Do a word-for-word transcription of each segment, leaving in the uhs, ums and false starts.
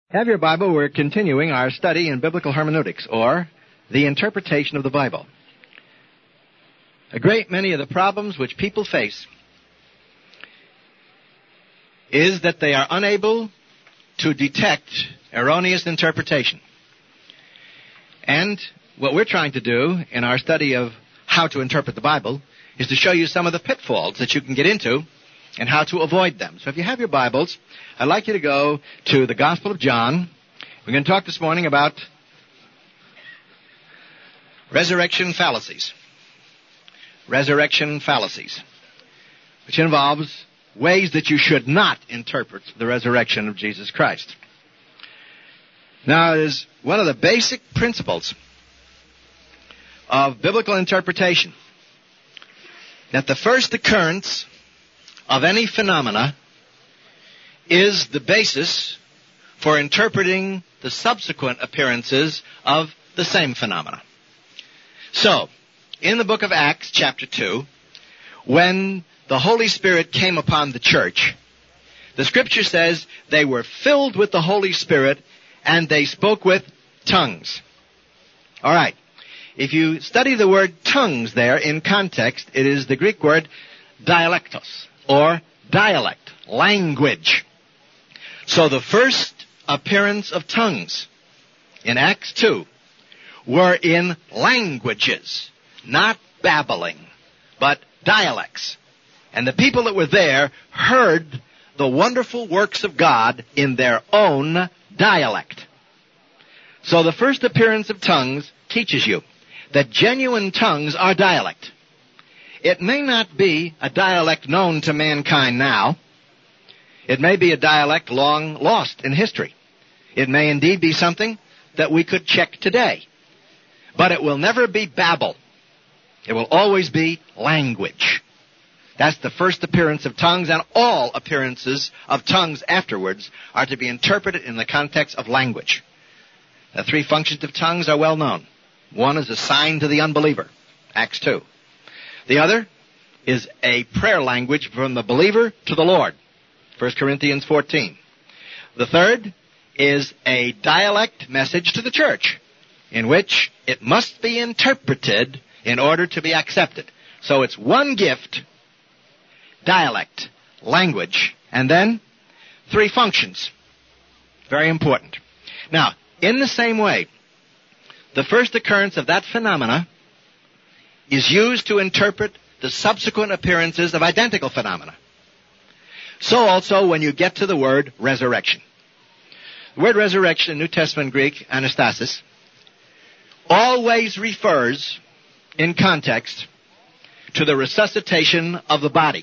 Have your Bible. We're continuing our study in biblical hermeneutics, or the interpretation of the Bible. A great many of the problems which people face is that they are unable to detect erroneous interpretation. And what we're trying to do in our study of how to interpret the Bible is to show you some of the pitfalls that you can get into and how to avoid them. So if you have your Bibles, I'd like you to go to the Gospel of John. We're going to talk this morning about resurrection fallacies. Resurrection fallacies, which involves ways that you should not interpret the resurrection of Jesus Christ. Now, it is one of the basic principles of biblical interpretation that the first occurrence of any phenomena is the basis for interpreting the subsequent appearances of the same phenomena. So, in the book of Acts, chapter two, when the Holy Spirit came upon the church, the Scripture says they were filled with the Holy Spirit and they spoke with tongues. All right. If you study the word tongues there in context, it is the Greek word dialectos, or dialect, language. So the first appearance of tongues in Acts two were in languages, not babbling, but dialects. And the people that were there heard the wonderful works of God in their own dialect. So the first appearance of tongues teaches you that genuine tongues are dialect. It may not be a dialect known to mankind now. It may be a dialect long lost in history. It may indeed be something that we could check today. But it will never be babble. It will always be language. That's the first appearance of tongues, and all appearances of tongues afterwards are to be interpreted in the context of language. The three functions of tongues are well known. One is a sign to the unbeliever, Acts two. The other is a prayer language from the believer to the Lord, First Corinthians fourteen. The third is a dialect message to the church, in which it must be interpreted in order to be accepted. So it's one gift, dialect, language, and then three functions. Very important. Now, in the same way, the first occurrence of that phenomena is used to interpret the subsequent appearances of identical phenomena. So also when you get to the word resurrection. The word resurrection in New Testament Greek, anastasis, always refers in context to the resuscitation of the body,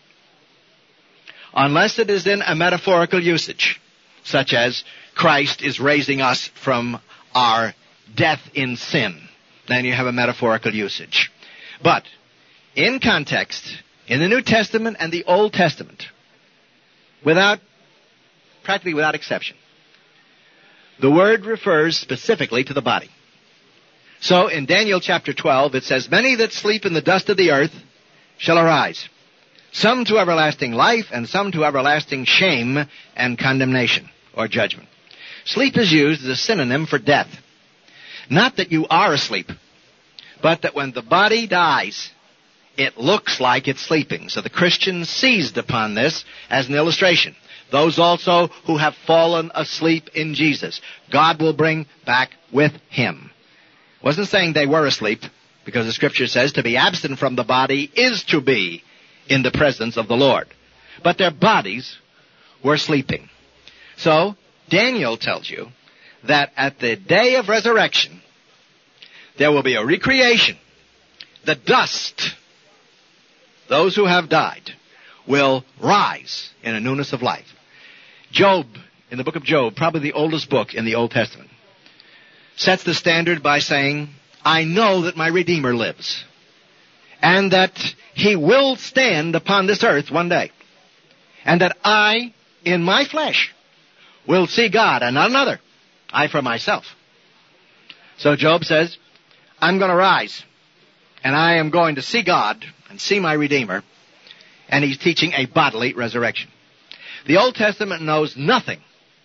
unless it is in a metaphorical usage, such as Christ is raising us from our death in sin. Then you have a metaphorical usage. But in context, in the New Testament and the Old Testament, without, practically without exception, the word refers specifically to the body. So in Daniel chapter twelve, it says, "Many that sleep in the dust of the earth shall arise, some to everlasting life, and some to everlasting shame and condemnation," or judgment. Sleep is used as a synonym for death. Not that you are asleep, but that when the body dies, it looks like it's sleeping. So the Christian seized upon this as an illustration. Those also who have fallen asleep in Jesus, God will bring back with him. Wasn't saying they were asleep, because the Scripture says to be absent from the body is to be in the presence of the Lord. But their bodies were sleeping. So Daniel tells you that at the day of resurrection, there will be a recreation. The dust, those who have died, will rise in a newness of life. Job, in the book of Job, probably the oldest book in the Old Testament, sets the standard by saying, "I know that my Redeemer lives, and that he will stand upon this earth one day, and that I, in my flesh, will see God, and not another, I for myself." So Job says, I'm going to rise, and I am going to see God and see my Redeemer, and he's teaching a bodily resurrection. The Old Testament knows nothing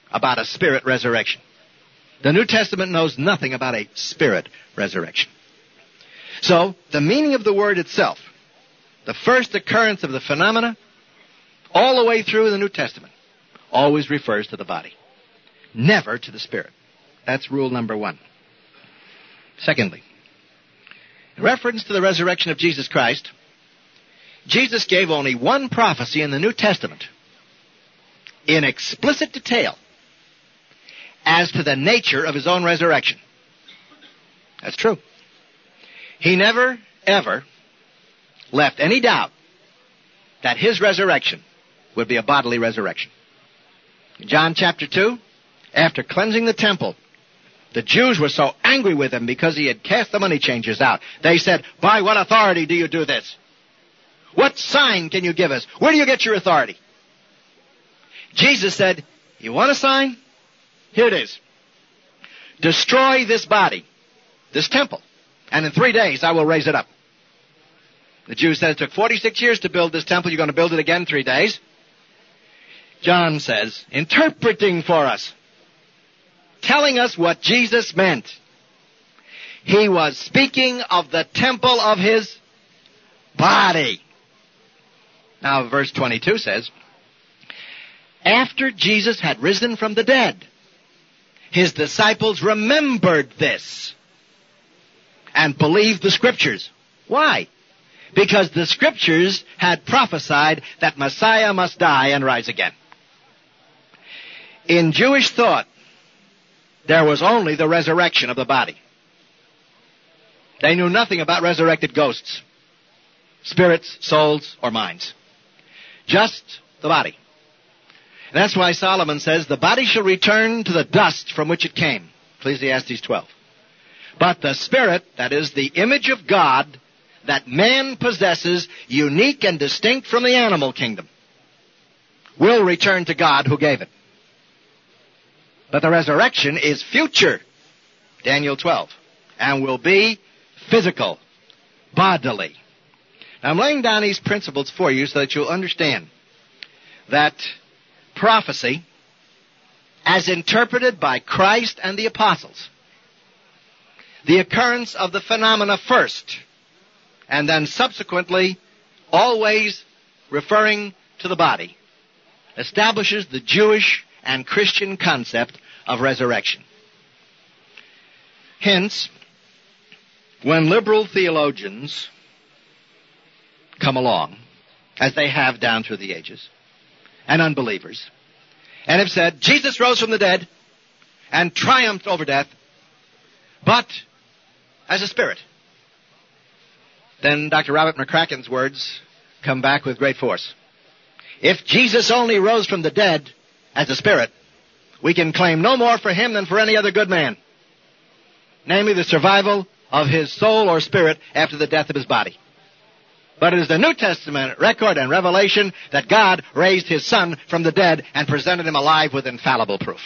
about a spirit resurrection. The New Testament knows nothing about a spirit resurrection. So, the meaning of the word itself, the first occurrence of the phenomena, all the way through the New Testament, always refers to the body, never to the spirit. That's rule number one. Secondly, in reference to the resurrection of Jesus Christ, Jesus gave only one prophecy in the New Testament in explicit detail as to the nature of his own resurrection. That's true. He never, ever left any doubt that his resurrection would be a bodily resurrection. In John chapter two, after cleansing the temple, the Jews were so angry with him because he had cast the money changers out. They said, "By what authority do you do this? What sign can you give us? Where do you get your authority?" Jesus said, "You want a sign? Here it is. Destroy this body, this temple, and in three days I will raise it up." The Jews said, "It took forty-six years to build this temple. You're going to build it again in three days?" John says, interpreting for us, telling us what Jesus meant. He was speaking of the temple of his body. Now, verse twenty-two says, after Jesus had risen from the dead, his disciples remembered this and believed the Scriptures. Why? Because the Scriptures had prophesied that Messiah must die and rise again. In Jewish thought, there was only the resurrection of the body. They knew nothing about resurrected ghosts, spirits, souls, or minds. Just the body. And that's why Solomon says, the body shall return to the dust from which it came. Ecclesiastes twelve. But the spirit, that is the image of God, that man possesses, unique and distinct from the animal kingdom, will return to God who gave it. But the resurrection is future, Daniel twelve, and will be physical, bodily. Now, I'm laying down these principles for you so that you'll understand that prophecy, as interpreted by Christ and the apostles, the occurrence of the phenomena first, and then subsequently always referring to the body, establishes the Jewish and Christian concept of resurrection. Hence, when liberal theologians come along, as they have down through the ages, and unbelievers, and have said, Jesus rose from the dead and triumphed over death, but as a spirit, then Doctor Robert McCracken's words come back with great force. If Jesus only rose from the dead as a spirit, we can claim no more for him than for any other good man, namely the survival of his soul or spirit after the death of his body. But it is the New Testament record and revelation that God raised his Son from the dead and presented him alive with infallible proof.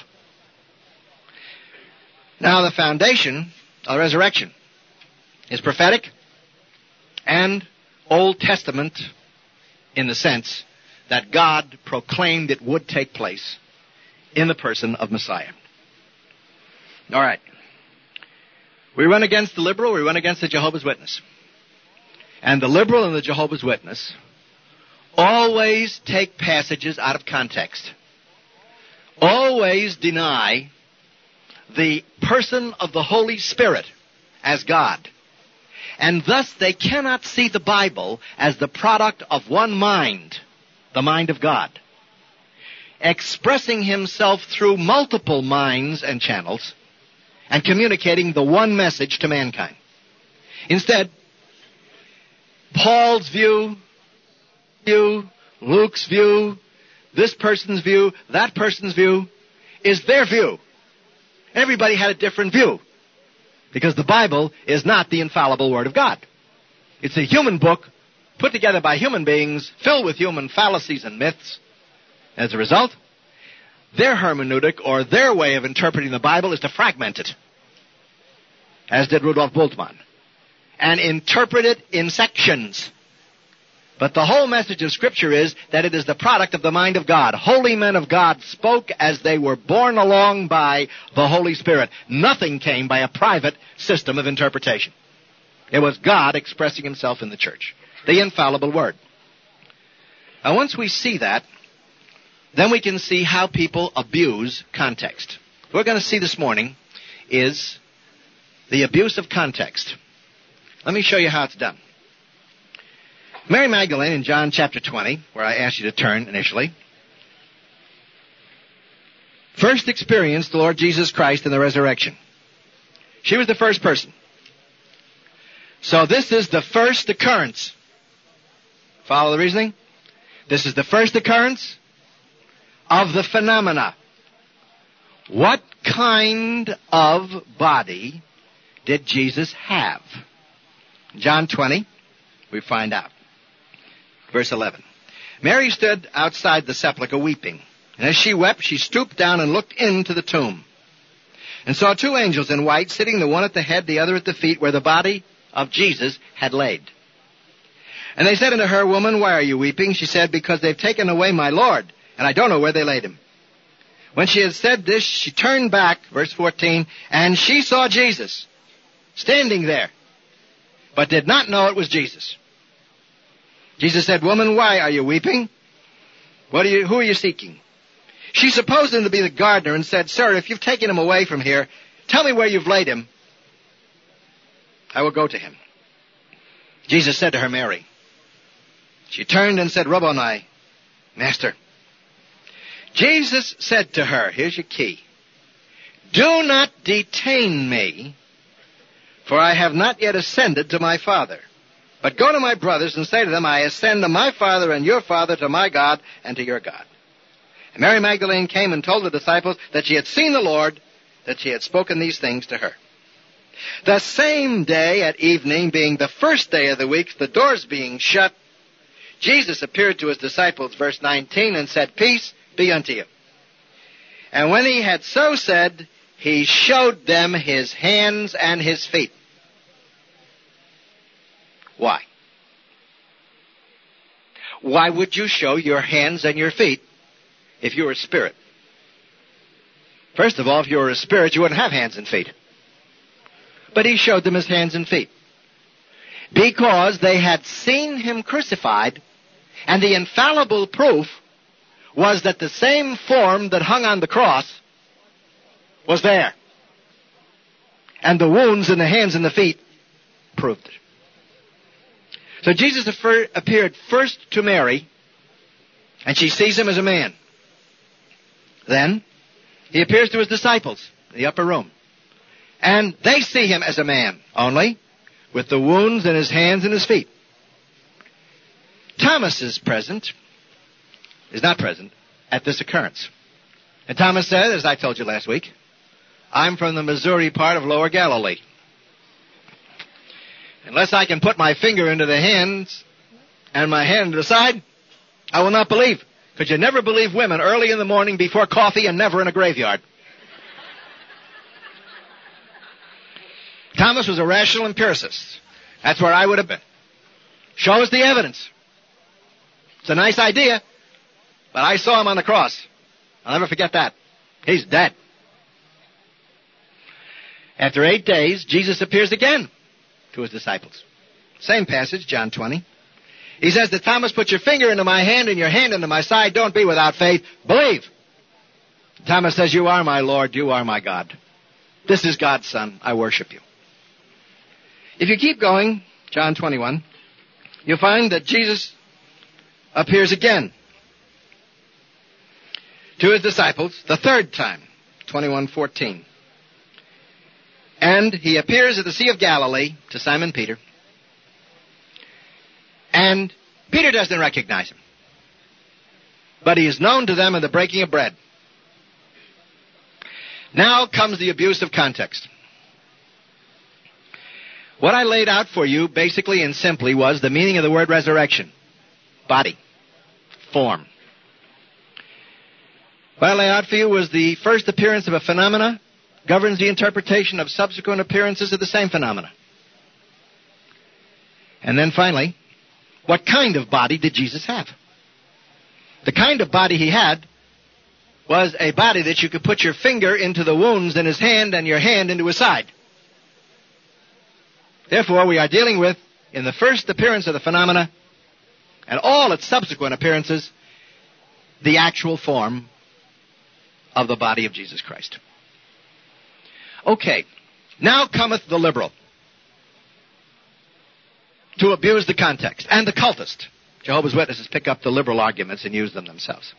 Now, the foundation of the resurrection is prophetic and Old Testament in the sense that God proclaimed it would take place in the person of Messiah. All right. We run against the liberal, we run against the Jehovah's Witness. And the liberal and the Jehovah's Witness always take passages out of context. Always deny the person of the Holy Spirit as God. And thus they cannot see the Bible as the product of one mind, the mind of God, expressing himself through multiple minds and channels and communicating the one message to mankind. Instead, Paul's view, view, Luke's view, this person's view, that person's view, is their view. Everybody had a different view, because the Bible is not the infallible Word of God. It's a human book put together by human beings, filled with human fallacies and myths. As a result, their hermeneutic, or their way of interpreting the Bible, is to fragment it, as did Rudolf Bultmann, and interpret it in sections But the whole message of Scripture is that it is the product of the mind of God. Holy men of God spoke as they were borne along by the Holy Spirit. Nothing came by a private system of interpretation. It was God expressing himself in the church. The infallible word. Now once we see that, then we can see how people abuse context. What we're going to see this morning is the abuse of context. Let me show you how it's done. Mary Magdalene in John chapter twenty, where I asked you to turn initially, first experienced the Lord Jesus Christ in the resurrection. She was the first person. So this is the first occurrence. Follow the reasoning? This is the first occurrence of the phenomena. What kind of body did Jesus have? John twenty, we find out. Verse eleven. Mary stood outside the sepulchre weeping. And as she wept, she stooped down and looked into the tomb. And saw two angels in white sitting, the one at the head, the other at the feet, where the body of Jesus had laid. And they said unto her, Woman, why are you weeping? She said, Because they've taken away my Lord, and I don't know where they laid him. When she had said this, she turned back, verse fourteen, and she saw Jesus standing there, but did not know it was Jesus. Jesus said, Woman, why are you weeping? What are you, who are you seeking? She supposed him to be the gardener and said, Sir, if you've taken him away from here, tell me where you've laid him. I will go to him. Jesus said to her, Mary. She turned and said, Rabboni, Master. Jesus said to her, here's your key, Do not detain me, for I have not yet ascended to my Father. But go to my brothers and say to them, I ascend to my Father and your Father, to my God and to your God. And Mary Magdalene came and told the disciples that she had seen the Lord, that she had spoken these things to her. The same day at evening, being the first day of the week, the doors being shut, Jesus appeared to his disciples, verse nineteen, and said, Peace be unto you. And when he had so said, he showed them his hands and his feet. Why? Why would you show your hands and your feet if you were a spirit? First of all, if you were a spirit, you wouldn't have hands and feet. But he showed them his hands and feet. Because they had seen him crucified, and the infallible proof was that the same form that hung on the cross was there. And the wounds in the hands and the feet proved it. So Jesus appeared first to Mary, and she sees him as a man. Then he appears to his disciples in the upper room, and they see him as a man, only with the wounds in his hands and his feet. Thomas is present, is not present, at this occurrence. And Thomas said, as I told you last week, I'm from the Missouri part of Lower Galilee. Unless I can put my finger into the hands and my hand to the side, I will not believe. Because you never believe women early in the morning before coffee and never in a graveyard. Thomas was a rational empiricist. That's where I would have been. Show us the evidence. It's a nice idea, but I saw him on the cross. I'll never forget that. He's dead. After eight days, Jesus appears again to his disciples. Same passage, John twenty. He says to Thomas, Put your finger into my hand and your hand into my side. Don't be without faith. Believe. Thomas says, You are my Lord. You are my God. This is God's Son. I worship you. If you keep going, John twenty-one, you'll find that Jesus appears again to his disciples the third time, twenty-one fourteen. And he appears at the Sea of Galilee to Simon Peter. And Peter doesn't recognize him. But he is known to them in the breaking of bread. Now comes the abuse of context. What I laid out for you basically and simply was the meaning of the word resurrection. Body. Form. What I laid out for you was the first appearance of a phenomena governs the interpretation of subsequent appearances of the same phenomena. And then finally, What kind of body did Jesus have? The kind of body he had was a body that you could put your finger into the wounds in his hand and your hand into his side. Therefore, we are dealing with, in the first appearance of the phenomena and all its subsequent appearances, the actual form of the body of Jesus Christ. Okay, now cometh the liberal to abuse the context, and the cultist. Jehovah's Witnesses pick up the liberal arguments and use them themselves.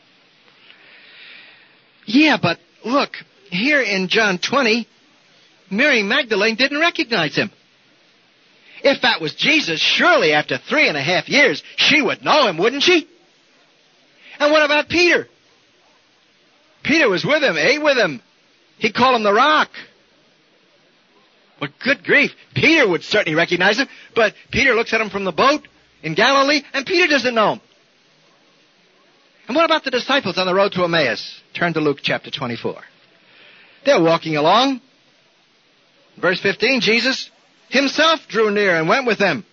Yeah, but look, here in John twenty, Mary Magdalene didn't recognize him. If that was Jesus, surely after three and a half years, she would know him, wouldn't she? And what about Peter? Peter was with him, ate with him. He called him the Rock. Well, good grief. Peter would certainly recognize him, but Peter looks at him from the boat in Galilee, and Peter doesn't know him. And what about the disciples on the road to Emmaus? Turn to Luke chapter twenty-four. They're walking along. Verse fifteen, Jesus himself drew near and went with them.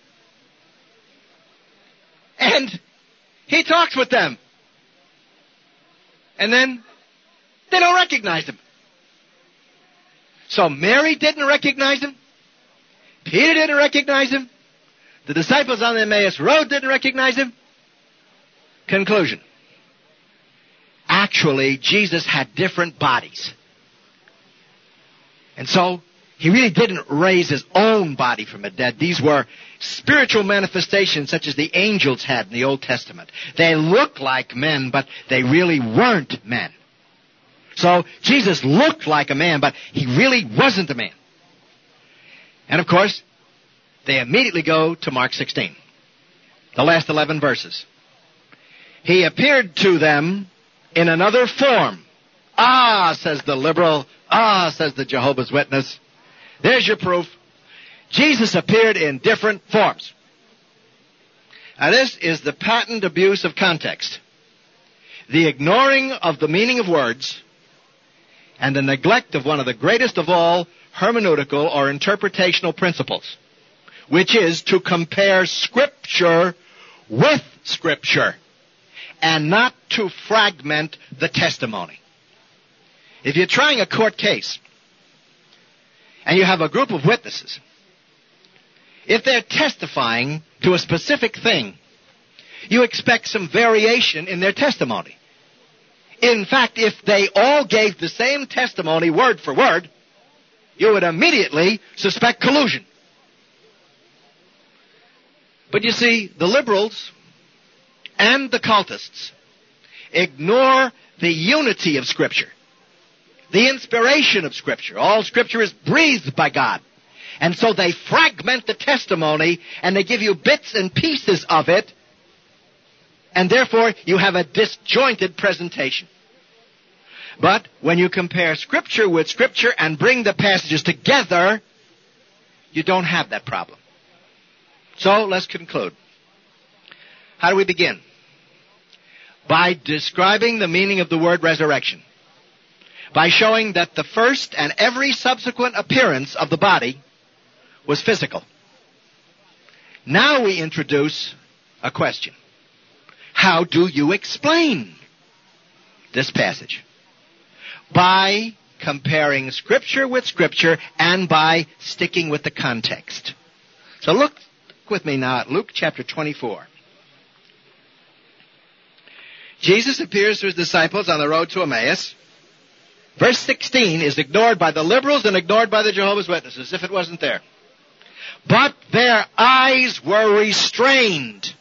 And he talks with them. And then they don't recognize him. So Mary didn't recognize him. Peter didn't recognize him. The disciples on the Emmaus road didn't recognize him. Conclusion. Actually, Jesus had different bodies. And so, he really didn't raise his own body from the dead. These were spiritual manifestations such as the angels had in the Old Testament. They looked like men, but they really weren't men. So, Jesus looked like a man, but he really wasn't a man. And of course, they immediately go to Mark sixteen. The last eleven verses. He appeared to them in another form. Ah, says the liberal. Ah, says the Jehovah's Witness. There's your proof. Jesus appeared in different forms. Now this is the patent abuse of context. The ignoring of the meaning of words and the neglect of one of the greatest of all hermeneutical or interpretational principles, which is to compare Scripture with Scripture and not to fragment the testimony. If you're trying a court case and you have a group of witnesses, if they're testifying to a specific thing, you expect some variation in their testimony. In fact, if they all gave the same testimony word for word, you would immediately suspect collusion. But you see, the liberals and the cultists ignore the unity of Scripture, the inspiration of Scripture. All Scripture is breathed by God. And so they fragment the testimony and they give you bits and pieces of it, and therefore you have a disjointed presentation. But when you compare Scripture with Scripture and bring the passages together, you don't have that problem. So let's conclude. How do we begin? By describing the meaning of the word resurrection. By showing that the first and every subsequent appearance of the body was physical. Now we introduce a question. How do you explain this passage? By comparing Scripture with Scripture and by sticking with the context. So look with me now at Luke chapter twenty-four. Jesus appears to his disciples on the road to Emmaus. Verse sixteen is ignored by the liberals and ignored by the Jehovah's Witnesses, as if it wasn't there. But their eyes were restrained.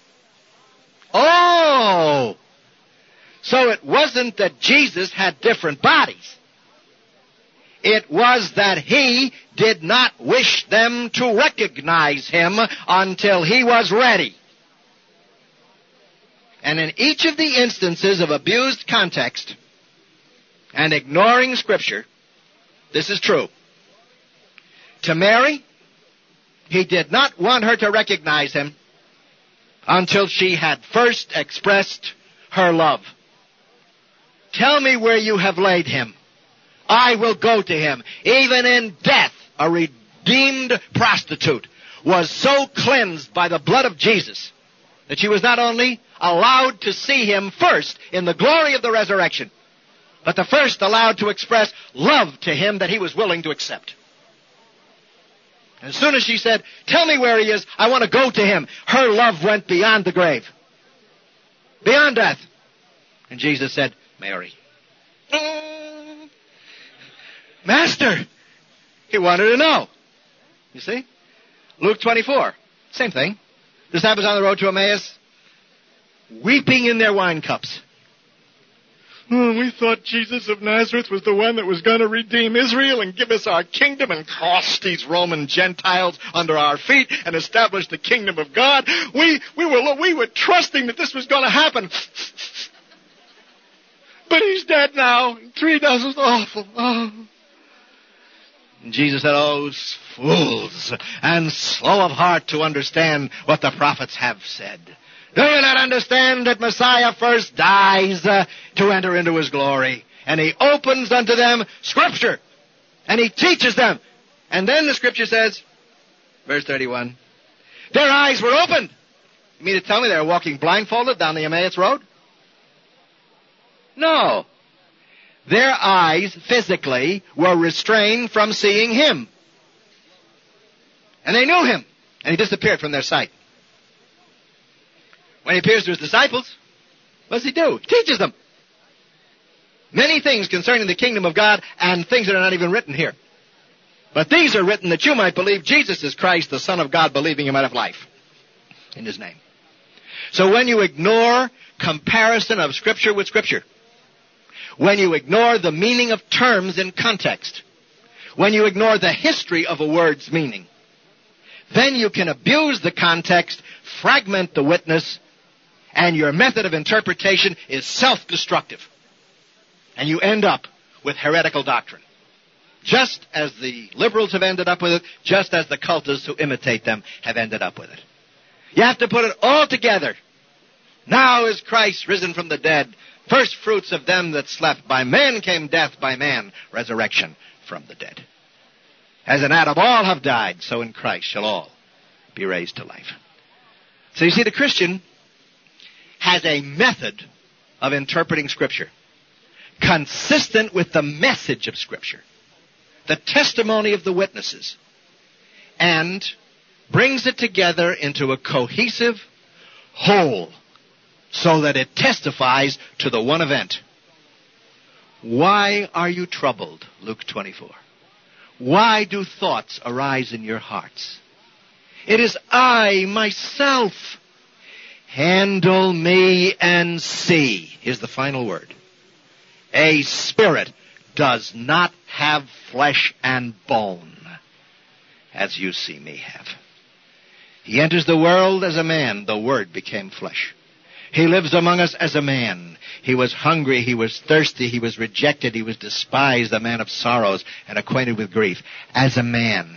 Oh! So it wasn't that Jesus had different bodies. It was that he did not wish them to recognize him until he was ready. And in each of the instances of abused context and ignoring Scripture, this is true. To Mary, he did not want her to recognize him until she had first expressed her love. Tell me where you have laid him. I will go to him. Even in death, a redeemed prostitute was so cleansed by the blood of Jesus that she was not only allowed to see him first in the glory of the resurrection, but the first allowed to express love to him that he was willing to accept. As soon as she said, tell me where he is, I want to go to him, her love went beyond the grave, beyond death. And Jesus said, Mary. Mm. Master! He wanted to know. You see? Luke twenty-four, same thing. Disciples on the road to Emmaus, weeping in their wine cups. Oh, we thought Jesus of Nazareth was the one that was going to redeem Israel and give us our kingdom and cross these Roman Gentiles under our feet and establish the kingdom of God. We, we were, we were trusting that this was going to happen. But he's dead now. Three dozen awful. Oh. And Jesus said, oh, fools, and slow of heart to understand what the prophets have said. Do you not understand that Messiah first dies uh, to enter into his glory? And he opens unto them Scripture. And he teaches them. And then the Scripture says, verse thirty-one, their eyes were opened. You mean to tell me they were walking blindfolded down the Emmaus Road? No. Their eyes physically were restrained from seeing him. And they knew him. And he disappeared from their sight. When he appears to his disciples, what does he do? He teaches them many things concerning the kingdom of God and things that are not even written here. But these are written that you might believe Jesus is Christ, the Son of God, believing you might have life in his name. So when you ignore comparison of Scripture with Scripture, when you ignore the meaning of terms in context, when you ignore the history of a word's meaning, then you can abuse the context, fragment the witness, and your method of interpretation is self-destructive. And you end up with heretical doctrine. Just as the liberals have ended up with it, just as the cultists who imitate them have ended up with it. You have to put it all together. Now is Christ risen from the dead, first fruits of them that slept. By man came death, by man resurrection from the dead. As in Adam all have died, so in Christ shall all be raised to life. So you see, the Christian has a method of interpreting Scripture consistent with the message of Scripture, the testimony of the witnesses, and brings it together into a cohesive whole so that it testifies to the one event. Why are you troubled? Luke twenty-four. Why do thoughts arise in your hearts? It is I myself. Handle me and see. Here's the final word. A spirit does not have flesh and bone, as you see me have. He enters the world as a man. The Word became flesh. He lives among us as a man. He was hungry, he was thirsty, he was rejected, he was despised, a man of sorrows and acquainted with grief. As a man.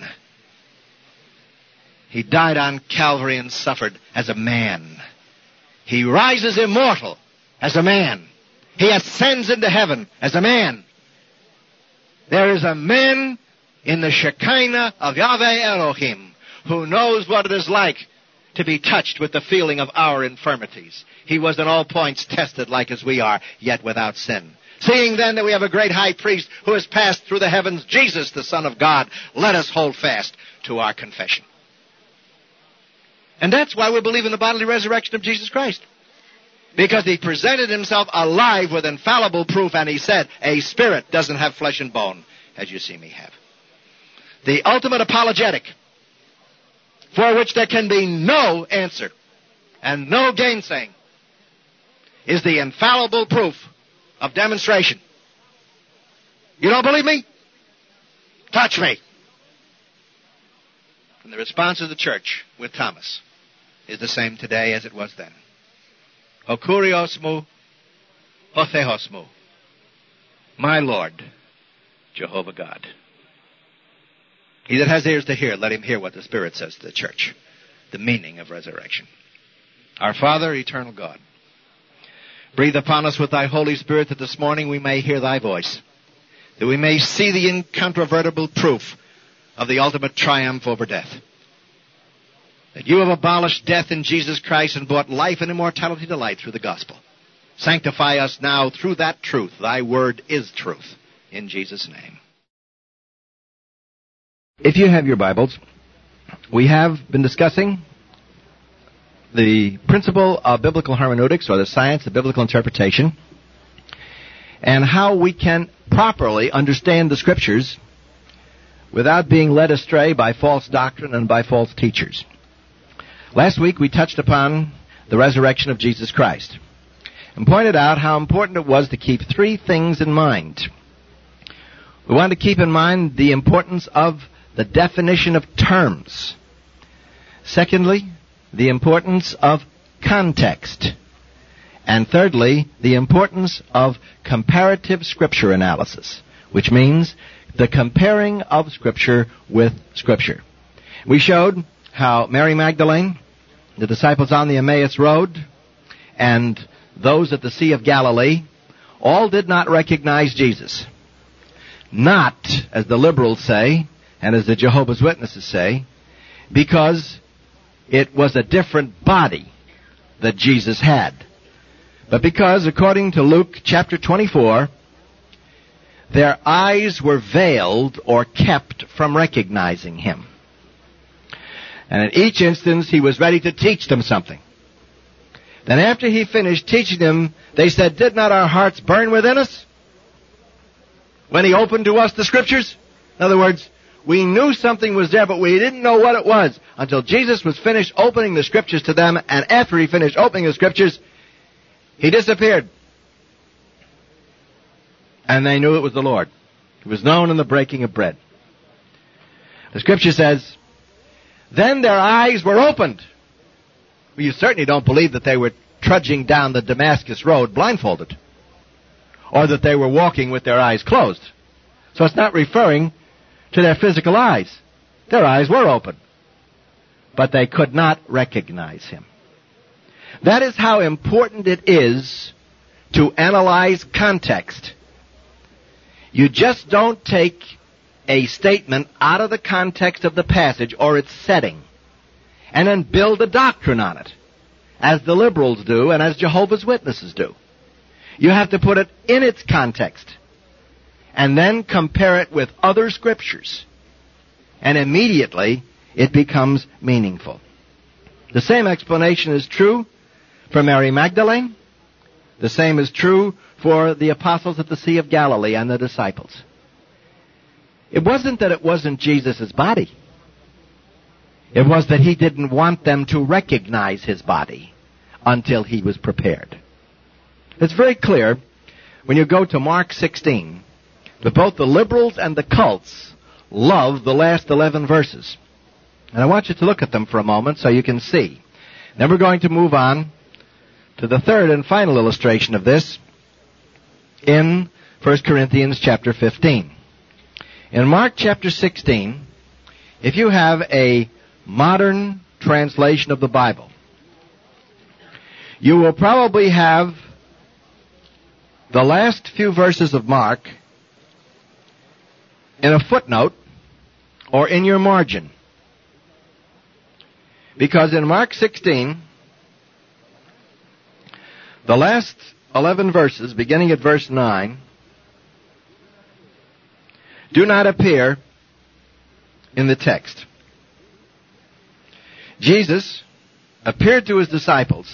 He died on Calvary and suffered as a man. He rises immortal as a man. He ascends into heaven as a man. There is a man in the Shekinah of Yahweh Elohim who knows what it is like to be touched with the feeling of our infirmities. He was in all points tested like as we are, yet without sin. Seeing then that we have a great high priest who has passed through the heavens, Jesus, the Son of God, let us hold fast to our confession. And that's why we believe in the bodily resurrection of Jesus Christ. Because he presented himself alive with infallible proof, and he said, a spirit doesn't have flesh and bone, as you see me have. The ultimate apologetic, for which there can be no answer and no gainsaying, is the infallible proof of demonstration. You don't believe me? Touch me. And the response of the church with Thomas is the same today as it was then. Hokuriosmu, hotheosmu. My Lord, Jehovah God. He that has ears to hear, let him hear what the Spirit says to the church. The meaning of resurrection. Our Father, eternal God, breathe upon us with thy Holy Spirit that this morning we may hear thy voice, that we may see the incontrovertible proof of the ultimate triumph over death. that you have abolished death in Jesus Christ and brought life and immortality to light through the gospel. Sanctify us now through that truth. Thy word is truth. In Jesus' name. If you have your Bibles, we have been discussing the principle of biblical hermeneutics, or the science of biblical interpretation, and how we can properly understand the Scriptures without being led astray by false doctrine and by false teachers. Last week we touched upon the resurrection of Jesus Christ and pointed out how important it was to keep three things in mind. We want to keep in mind the importance of the definition of terms. Secondly, the importance of context. And thirdly, the importance of comparative Scripture analysis, which means the comparing of Scripture with Scripture. We showed how Mary Magdalene, the disciples on the Emmaus Road, and those at the Sea of Galilee all did not recognize Jesus. Not, as the liberals say, and as the Jehovah's Witnesses say, because it was a different body that Jesus had, but because, according to Luke chapter twenty-four, their eyes were veiled or kept from recognizing him. And in each instance, he was ready to teach them something. Then after he finished teaching them, they said, "Did not our hearts burn within us when he opened to us the Scriptures?" In other words, we knew something was there, but we didn't know what it was until Jesus was finished opening the Scriptures to them, and after he finished opening the Scriptures, he disappeared. And they knew it was the Lord. It was known in the breaking of bread. The Scripture says, then their eyes were opened. Well, you certainly don't believe that they were trudging down the Damascus road blindfolded, or that they were walking with their eyes closed. So it's not referring to their physical eyes. Their eyes were open, but they could not recognize him. That is how important it is to analyze context. You just don't take a statement out of the context of the passage or its setting and then build a doctrine on it, as the liberals do and as Jehovah's Witnesses do. You have to put it in its context and then compare it with other Scriptures, and immediately it becomes meaningful. The same explanation is true for Mary Magdalene. The same is true for the apostles at the Sea of Galilee and the disciples. It wasn't that it wasn't Jesus' body. It was that he didn't want them to recognize his body until he was prepared. It's very clear when you go to Mark sixteen that both the liberals and the cults love the last eleven verses. And I want you to look at them for a moment so you can see. Then we're going to move on to the third and final illustration of this in First Corinthians chapter fifteen. In Mark chapter sixteen, if you have a modern translation of the Bible, you will probably have the last few verses of Mark in a footnote or in your margin. Because in Mark sixteen, the last eleven verses, beginning at verse nine, do not appear in the text. Jesus appeared to his disciples,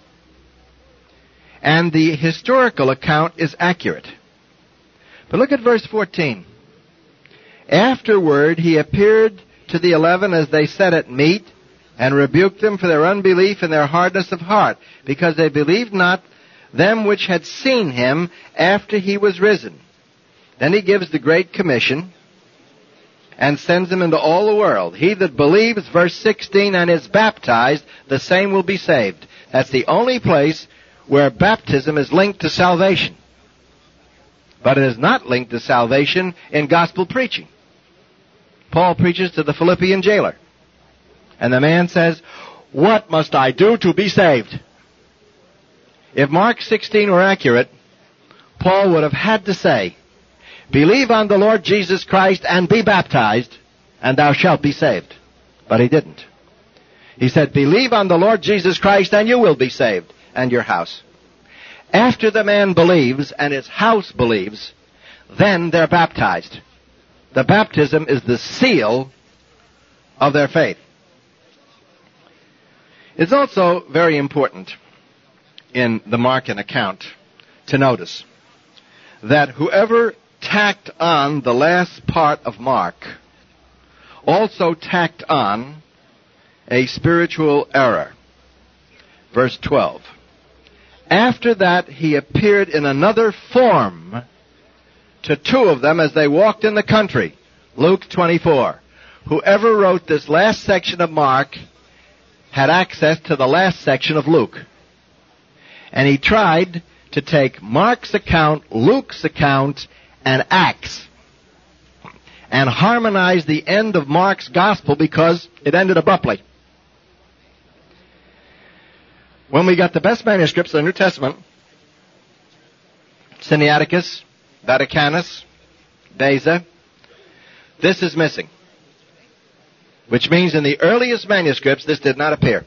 and the historical account is accurate. But look at verse fourteen. Afterward he appeared to the eleven as they sat at meat, and rebuked them for their unbelief and their hardness of heart, because they believed not them which had seen him after he was risen. Then he gives the Great Commission and sends them into all the world. He that believes, verse sixteen, and is baptized, the same will be saved. That's the only place where baptism is linked to salvation. But it is not linked to salvation in gospel preaching. Paul preaches to the Philippian jailer, and the man says, "What must I do to be saved?" If Mark sixteen were accurate, Paul would have had to say, "Believe on the Lord Jesus Christ and be baptized, and thou shalt be saved." But he didn't. He said, believe on the Lord Jesus Christ and you will be saved, and your house. After the man believes and his house believes, then they're baptized. The baptism is the seal of their faith. It's also very important in the Markan account to notice that whoever tacked on the last part of Mark also tacked on a spiritual error. Verse twelve. After that he appeared in another form to two of them as they walked in the country. Luke twenty-four. Whoever wrote this last section of Mark had access to the last section of Luke. And he tried to take Mark's account, Luke's account, and Acts, and harmonize the end of Mark's gospel because it ended abruptly. When we got the best manuscripts of the New Testament, Sinaiticus, Vaticanus, Beza, this is missing. Which means in the earliest manuscripts this did not appear.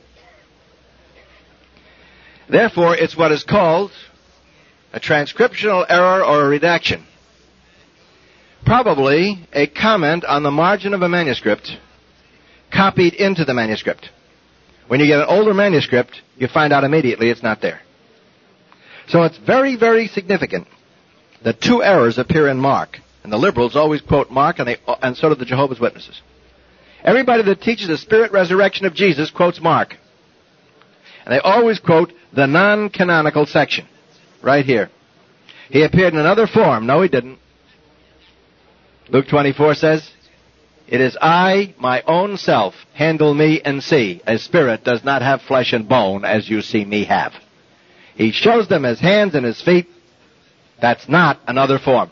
Therefore, it's what is called a transcriptional error or a redaction. Probably a comment on the margin of a manuscript copied into the manuscript. When you get an older manuscript, you find out immediately it's not there. So it's very, very significant that two errors appear in Mark. And the liberals always quote Mark, and, they, and so do the Jehovah's Witnesses. Everybody that teaches the spirit resurrection of Jesus quotes Mark. And they always quote the non-canonical section, right here. He appeared in another form. No, he didn't. Luke twenty-four says, it is I, my own self, handle me and see. A spirit does not have flesh and bone as you see me have. He shows them his hands and his feet. That's not another form.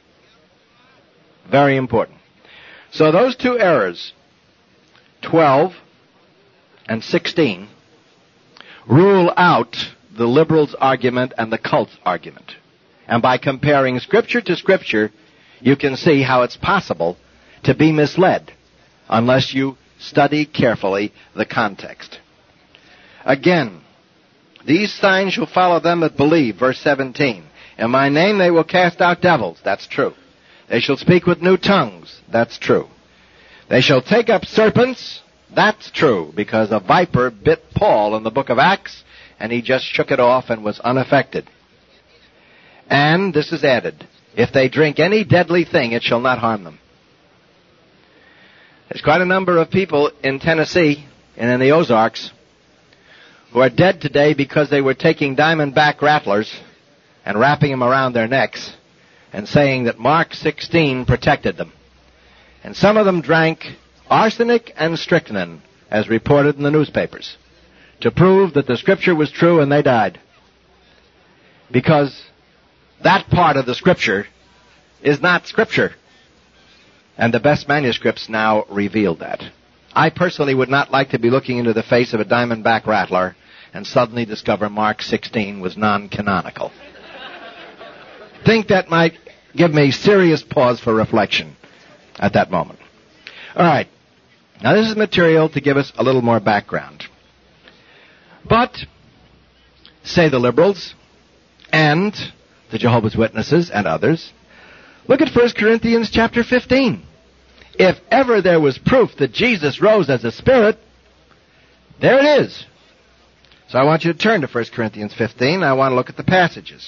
Very important. So those two errors, twelve and sixteen, rule out the liberals' argument and the cult's argument. And by comparing Scripture to Scripture, you can see how it's possible to be misled unless you study carefully the context. Again, these signs shall follow them that believe, verse seventeen. In my name they will cast out devils. That's true. They shall speak with new tongues. That's true. They shall take up serpents. That's true, because a viper bit Paul in the book of Acts, and he just shook it off and was unaffected. And this is added, if they drink any deadly thing, it shall not harm them. There's quite a number of people in Tennessee and in the Ozarks who are dead today because they were taking diamondback rattlers and wrapping them around their necks and saying that Mark sixteen protected them. And some of them drank arsenic and strychnine, as reported in the newspapers, to prove that the Scripture was true, and they died. Because that part of the Scripture is not Scripture. And the best manuscripts now reveal that. I personally would not like to be looking into the face of a diamondback rattler and suddenly discover Mark sixteen was non-canonical. Think that might give me serious pause for reflection at that moment. All right. Now this is material to give us a little more background. But, say the liberals and the Jehovah's Witnesses and others, look at First Corinthians chapter fifteen. If ever there was proof that Jesus rose as a spirit, there it is. So I want you to turn to First Corinthians fifteen. I want to look at the passages.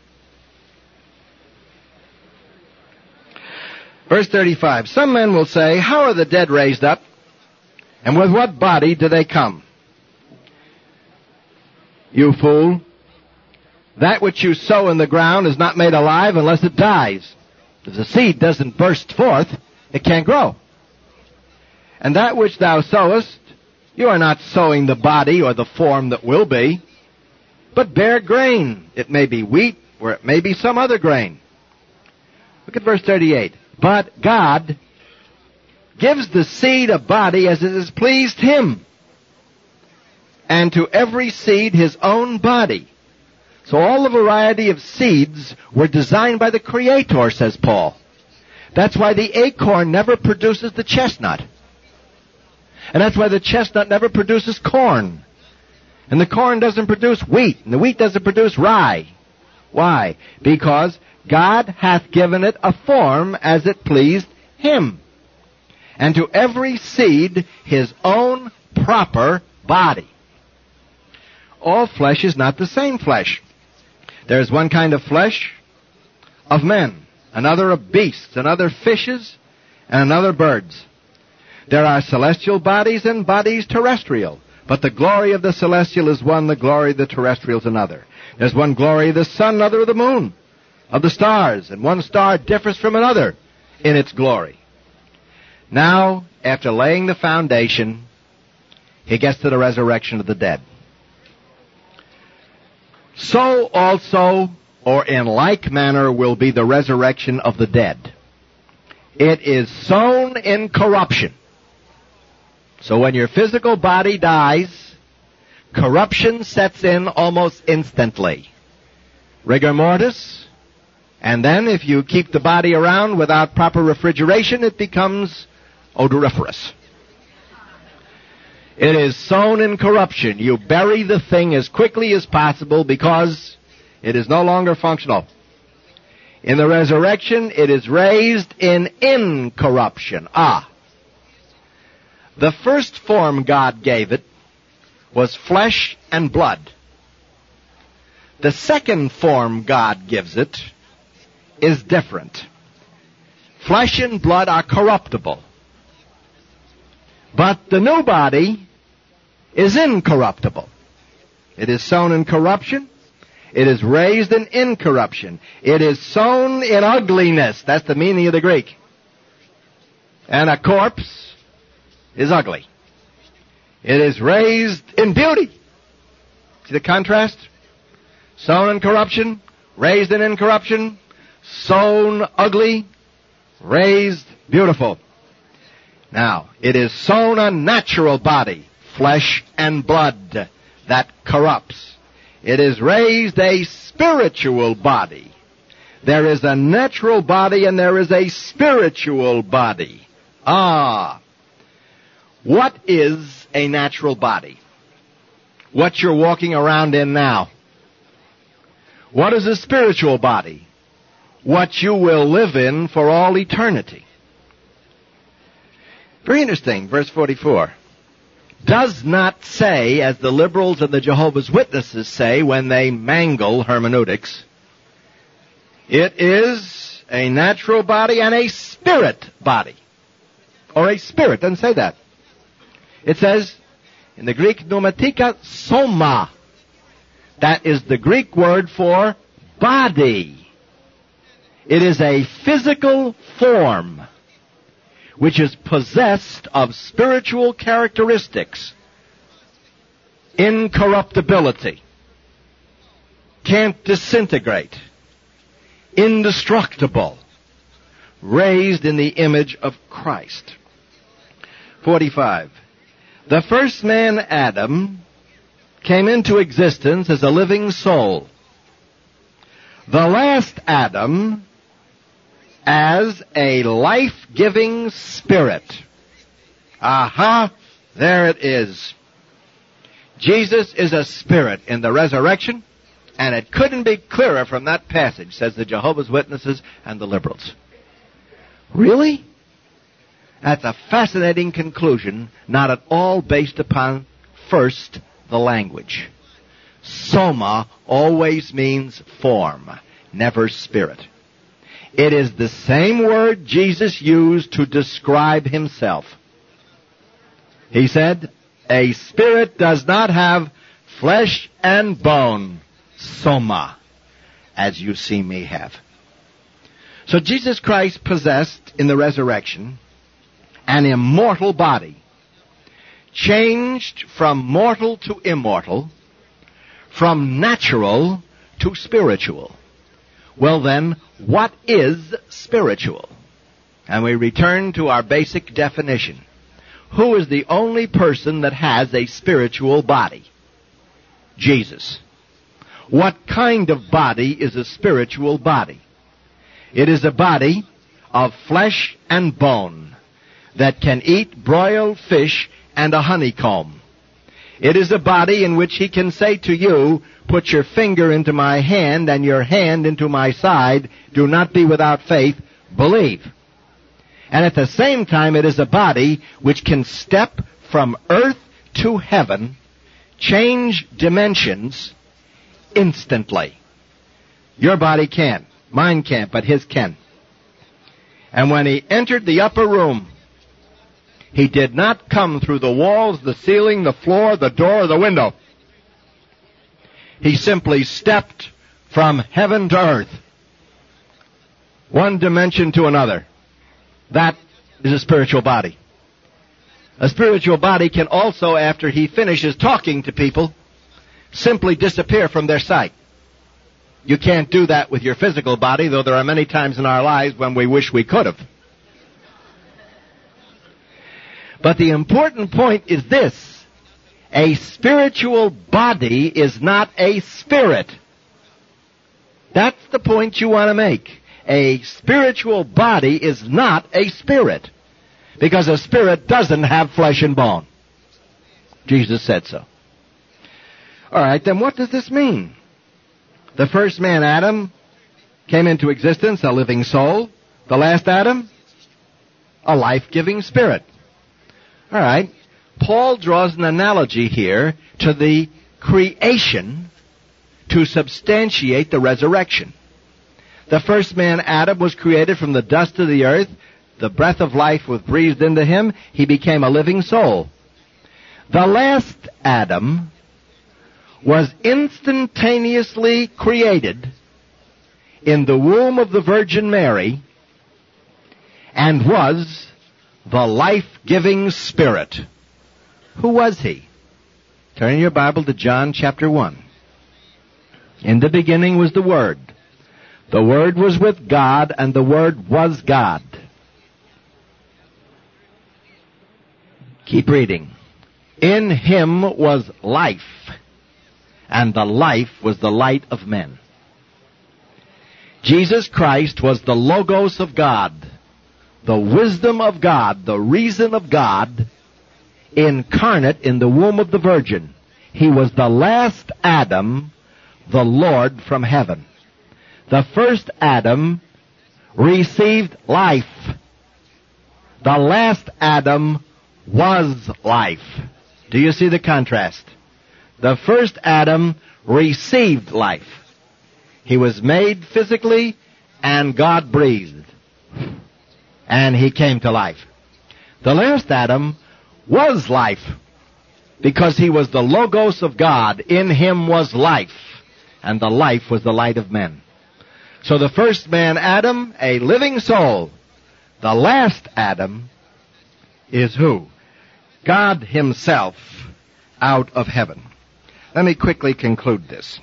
Verse thirty-five, some men will say, how are the dead raised up? And with what body do they come? You fool. That which you sow in the ground is not made alive unless it dies. If the seed doesn't burst forth, it can't grow. And that which thou sowest, you are not sowing the body or the form that will be, but bare grain. It may be wheat, or it may be some other grain. Look at verse thirty-eight. But God gives the seed a body as it has pleased him, and to every seed his own body. So all the variety of seeds were designed by the Creator, says Paul. That's why the acorn never produces the chestnut. And that's why the chestnut never produces corn. And the corn doesn't produce wheat, and the wheat doesn't produce rye. Why? Because God hath given it a form as it pleased him. And to every seed his own proper body. All flesh is not the same flesh. There is one kind of flesh of men, another of beasts, another fishes, and another birds. There are celestial bodies and bodies terrestrial. But the glory of the celestial is one, the glory of the terrestrial is another. There's one glory of the sun, another of the moon, of the stars, and one star differs from another in its glory. Now, after laying the foundation, he gets to the resurrection of the dead. So also, or in like manner, will be the resurrection of the dead. It is sown in corruption. So when your physical body dies, corruption sets in almost instantly. Rigor mortis. And then if you keep the body around without proper refrigeration, it becomes odoriferous. It is sown in corruption. You bury the thing as quickly as possible because it is no longer functional. In the resurrection, it is raised in incorruption. Ah. The first form God gave it was flesh and blood. The second form God gives it is different. Flesh and blood are corruptible. But the new body is incorruptible. It is sown in corruption. It is raised in incorruption. It is sown in ugliness. That's the meaning of the Greek. And a corpse is ugly. It is raised in beauty. See the contrast? Sown in corruption, raised in incorruption, sown ugly, raised beautiful. Now, it is sown a natural body, flesh and blood, that corrupts. It is raised a spiritual body. There is a natural body and there is a spiritual body. Ah. What is a natural body? What you're walking around in now. What is a spiritual body? What you will live in for all eternity. Very interesting, verse forty-four. Does not say, as the liberals and the Jehovah's Witnesses say when they mangle hermeneutics, it is a natural body and a spirit body. Or a spirit, doesn't say that. It says, in the Greek, pneumatika soma. That is the Greek word for body. It is a physical form which is possessed of spiritual characteristics. Incorruptibility. Can't disintegrate. Indestructible. Raised in the image of Christ. forty-five. The first man, Adam, came into existence as a living soul. The last Adam as a life-giving spirit. Aha, there it is. Jesus is a spirit in the resurrection, and it couldn't be clearer from that passage, says the Jehovah's Witnesses and the liberals. Really? That's a fascinating conclusion, not at all based upon, first, the language. Soma always means form, never spirit. It is the same word Jesus used to describe himself. He said, a spirit does not have flesh and bone, soma, as you see me have. So Jesus Christ possessed in the resurrection an immortal body, changed from mortal to immortal, from natural to spiritual. Well then, what is spiritual? And we return to our basic definition. Who is the only person that has a spiritual body? Jesus. What kind of body is a spiritual body? It is a body of flesh and bone that can eat broiled fish and a honeycomb. It is a body in which he can say to you, put your finger into my hand and your hand into my side. Do not be without faith. Believe. And at the same time, it is a body which can step from earth to heaven, change dimensions instantly. Your body can't. Mine can't, but his can. And when he entered the upper room, he did not come through the walls, the ceiling, the floor, the door, or the window. He simply stepped from heaven to earth, one dimension to another. That is a spiritual body. A spiritual body can also, after he finishes talking to people, simply disappear from their sight. You can't do that with your physical body, though there are many times in our lives when we wish we could have. But the important point is this. A spiritual body is not a spirit. That's the point you want to make. A spiritual body is not a spirit. Because a spirit doesn't have flesh and bone. Jesus said so. All right, then what does this mean? The first man, Adam, came into existence, a living soul. The last Adam, a life-giving spirit. All right. Paul draws an analogy here to the creation to substantiate the resurrection. The first man, Adam, was created from the dust of the earth. The breath of life was breathed into him. He became a living soul. The last Adam was instantaneously created in the womb of the Virgin Mary and was the life-giving Spirit. Who was he? Turn your Bible to John chapter one. In the beginning was the Word. The Word was with God, and the Word was God. Keep reading. In him was life, and the life was the light of men. Jesus Christ was the Logos of God, the wisdom of God, the reason of God, incarnate in the womb of the Virgin. He was the last Adam, the Lord from heaven. The first Adam received life. The last Adam was life. Do you see the contrast? The first Adam received life. He was made physically, and God breathed. And he came to life. The last Adam was life, because he was the Logos of God. In him was life, and the life was the light of men. So the first man, Adam, a living soul. The last Adam is who? God himself out of heaven. Let me quickly conclude this.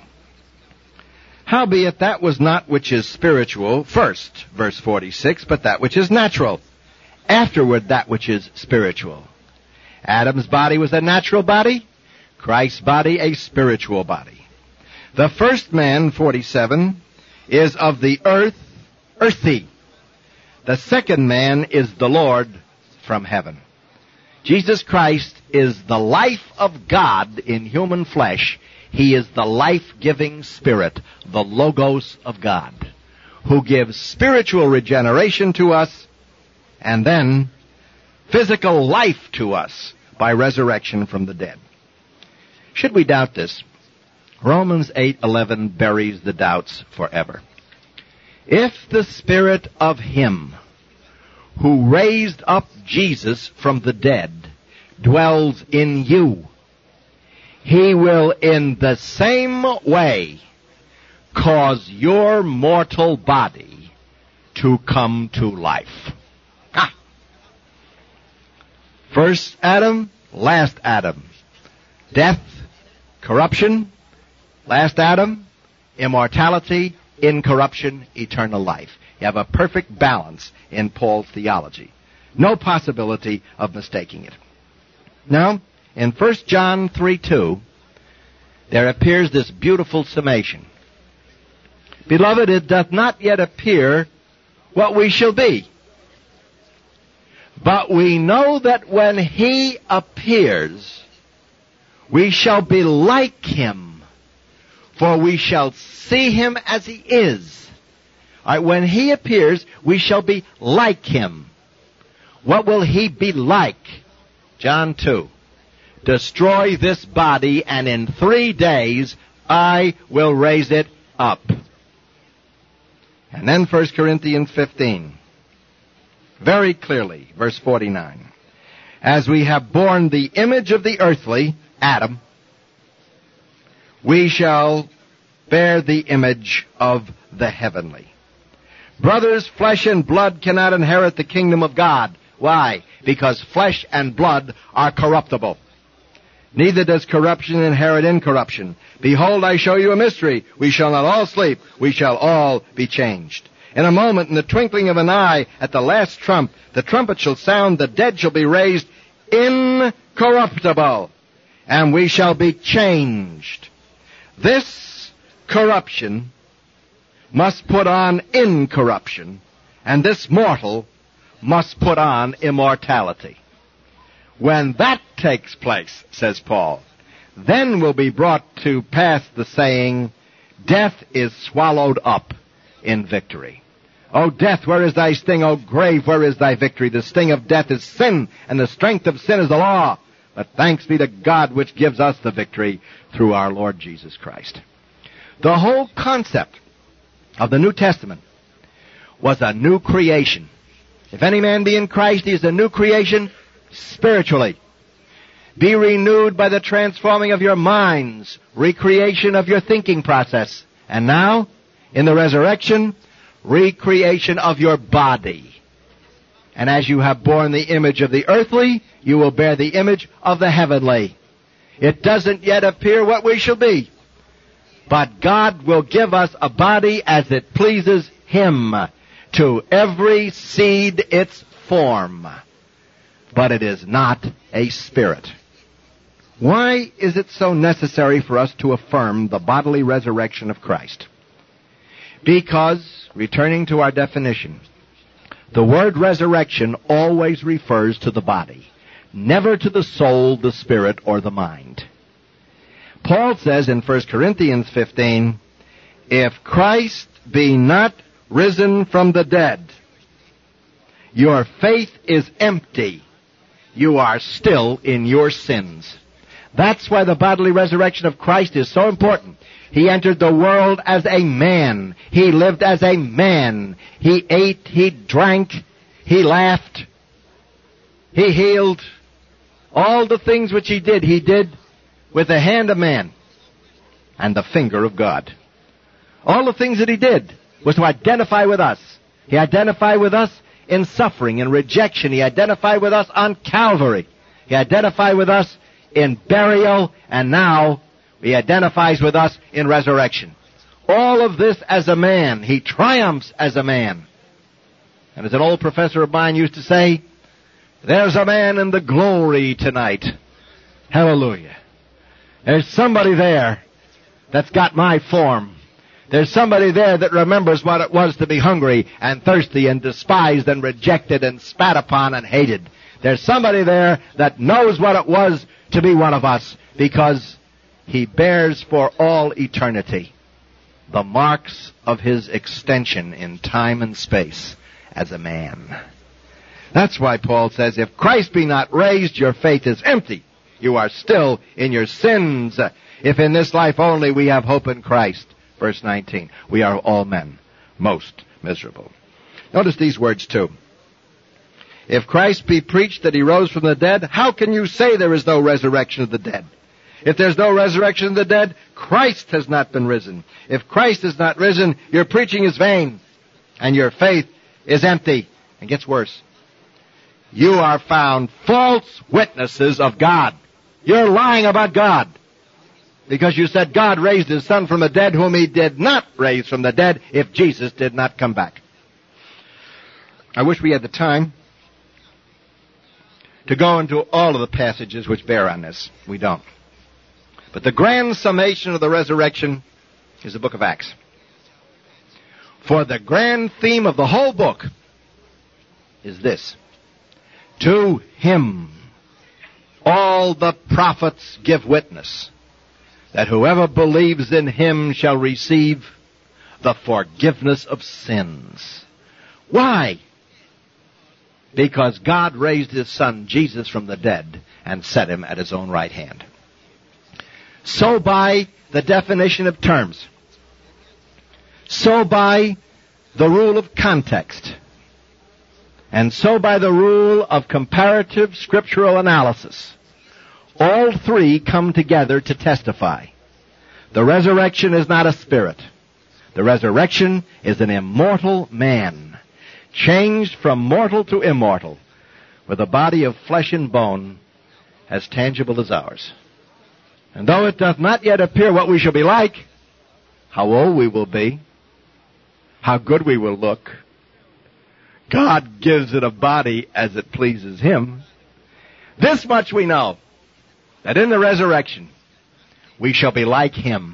Howbeit that was not which is spiritual first, verse forty-six, but that which is natural. Afterward that which is spiritual. Adam's body was a natural body, Christ's body a spiritual body. The first man, forty-seven, is of the earth, earthy. The second man is the Lord from heaven. Jesus Christ is the life of God in human flesh. He is the life-giving Spirit, the Logos of God, who gives spiritual regeneration to us and then physical life to us by resurrection from the dead. Should we doubt this? Romans eight eleven buries the doubts forever. If the Spirit of Him who raised up Jesus from the dead dwells in you, He will in the same way cause your mortal body to come to life. Ah. First Adam, last Adam. Death, corruption. Last Adam, immortality, incorruption, eternal life. You have a perfect balance in Paul's theology. No possibility of mistaking it. Now, in First John three two, there appears this beautiful summation. Beloved, it doth not yet appear what we shall be. But we know that when he appears, we shall be like him, for we shall see him as he is. All right, when he appears, we shall be like him. What will he be like? John two. Destroy this body, and in three days I will raise it up. And then First Corinthians fifteen. Very clearly, verse forty-nine. As we have borne the image of the earthly, Adam, we shall bear the image of the heavenly. Brothers, flesh and blood cannot inherit the kingdom of God. Why? Because flesh and blood are corruptible. Neither does corruption inherit incorruption. Behold, I show you a mystery. We shall not all sleep. We shall all be changed. In a moment, in the twinkling of an eye, at the last trump, the trumpet shall sound, the dead shall be raised incorruptible, and we shall be changed. This corruption must put on incorruption, and this mortal must put on immortality. When that takes place, says Paul, then will be brought to pass the saying, death is swallowed up in victory. O death, where is thy sting? O grave, where is thy victory? The sting of death is sin, and the strength of sin is the law. But thanks be to God which gives us the victory through our Lord Jesus Christ. The whole concept of the New Testament was a new creation. If any man be in Christ, he is a new creation spiritually. Be renewed by the transforming of your minds, recreation of your thinking process. And now, in the resurrection, recreation of your body. And as you have borne the image of the earthly, you will bear the image of the heavenly. It doesn't yet appear what we shall be, but God will give us a body as it pleases him, to every seed its form. But it is not a spirit. Why is it so necessary for us to affirm the bodily resurrection of Christ? Because, returning to our definition, the word resurrection always refers to the body, never to the soul, the spirit, or the mind. Paul says in First Corinthians fifteen, if Christ be not risen from the dead, your faith is empty. You are still in your sins. That's why the bodily resurrection of Christ is so important. He entered the world as a man. He lived as a man. He ate, he drank, he laughed, he healed. All the things which he did, he did with the hand of man and the finger of God. All the things that he did was to identify with us. He identified with us in suffering and rejection. He identified with us on Calvary. He identified with us in burial, and now he identifies with us in resurrection. All of this as a man. He triumphs as a man. And as an old professor of mine used to say, there's a man in the glory tonight. Hallelujah. There's somebody there that's got my form. There's somebody there that remembers what it was to be hungry and thirsty and despised and rejected and spat upon and hated. There's somebody there that knows what it was to be one of us, because he bears for all eternity the marks of his extension in time and space as a man. That's why Paul says, if Christ be not raised, your faith is empty. You are still in your sins. If in this life only we have hope in Christ. Verse nineteen, we are all men most miserable. Notice these words too. If Christ be preached that he rose from the dead, how can you say there is no resurrection of the dead? If there's no resurrection of the dead, Christ has not been risen. If Christ is not risen, your preaching is vain, and your faith is empty. And gets worse. You are found false witnesses of God. You're lying about God, because you said God raised his Son from the dead, whom he did not raise from the dead if Jesus did not come back. I wish we had the time to go into all of the passages which bear on this. We don't. But the grand summation of the resurrection is the book of Acts. For the grand theme of the whole book is this: To him all the prophets give witness that whoever believes in him shall receive the forgiveness of sins. Why? Because God raised his son Jesus from the dead and set him at his own right hand. So by the definition of terms, so by the rule of context, and so by the rule of comparative scriptural analysis, all three come together to testify. The resurrection is not a spirit. The resurrection is an immortal man, changed from mortal to immortal, with a body of flesh and bone as tangible as ours. And though it doth not yet appear what we shall be like, how old we will be, how good we will look, God gives it a body as it pleases him. This much we know, that in the resurrection we shall be like him.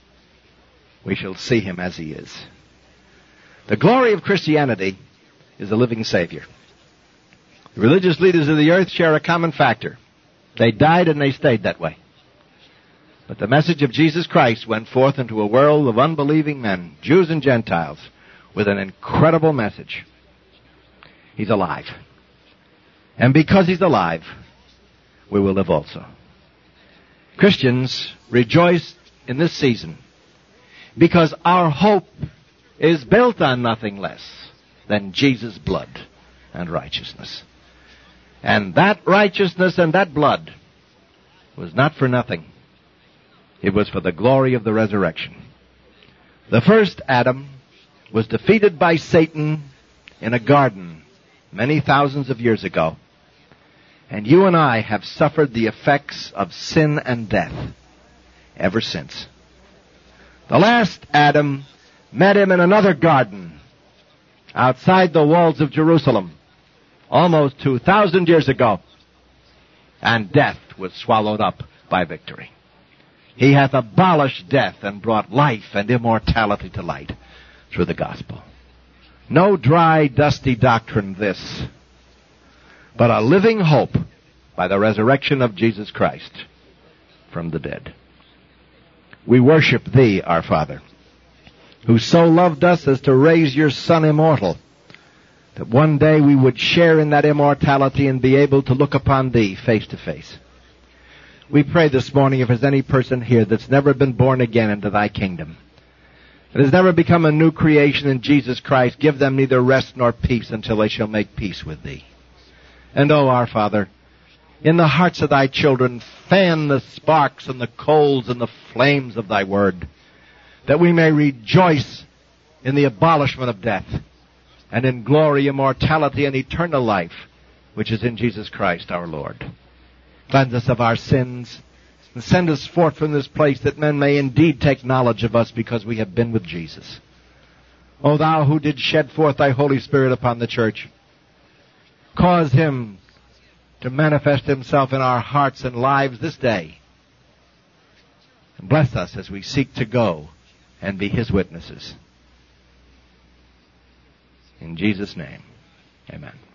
We shall see him as he is. The glory of Christianity is a living Savior. The religious leaders of the earth share a common factor. They died and they stayed that way. But the message of Jesus Christ went forth into a world of unbelieving men, Jews and Gentiles, with an incredible message. He's alive. And because he's alive, we will live also. Christians, rejoice in this season because our hope is built on nothing less than Jesus' blood and righteousness. And that righteousness and that blood was not for nothing. It was for the glory of the resurrection. The first Adam was defeated by Satan in a garden many thousands of years ago. And you and I have suffered the effects of sin and death ever since. The last Adam met him in another garden outside the walls of Jerusalem almost two thousand years ago. And death was swallowed up by victory. He hath abolished death and brought life and immortality to light through the gospel. No dry, dusty doctrine this, but a living hope by the resurrection of Jesus Christ from the dead. We worship thee, our Father, who so loved us as to raise your Son immortal, that one day we would share in that immortality and be able to look upon thee face to face. We pray this morning if there's any person here that's never been born again into thy kingdom, that has never become a new creation in Jesus Christ, give them neither rest nor peace until they shall make peace with thee. And, O our Father, in the hearts of thy children, fan the sparks and the coals and the flames of thy word, that we may rejoice in the abolishment of death, and in glory, immortality, and eternal life, which is in Jesus Christ our Lord. Cleanse us of our sins, and send us forth from this place that men may indeed take knowledge of us because we have been with Jesus. O thou who did shed forth thy Holy Spirit upon the church, cause him to manifest himself in our hearts and lives this day. And bless us as we seek to go and be his witnesses. In Jesus' name, amen.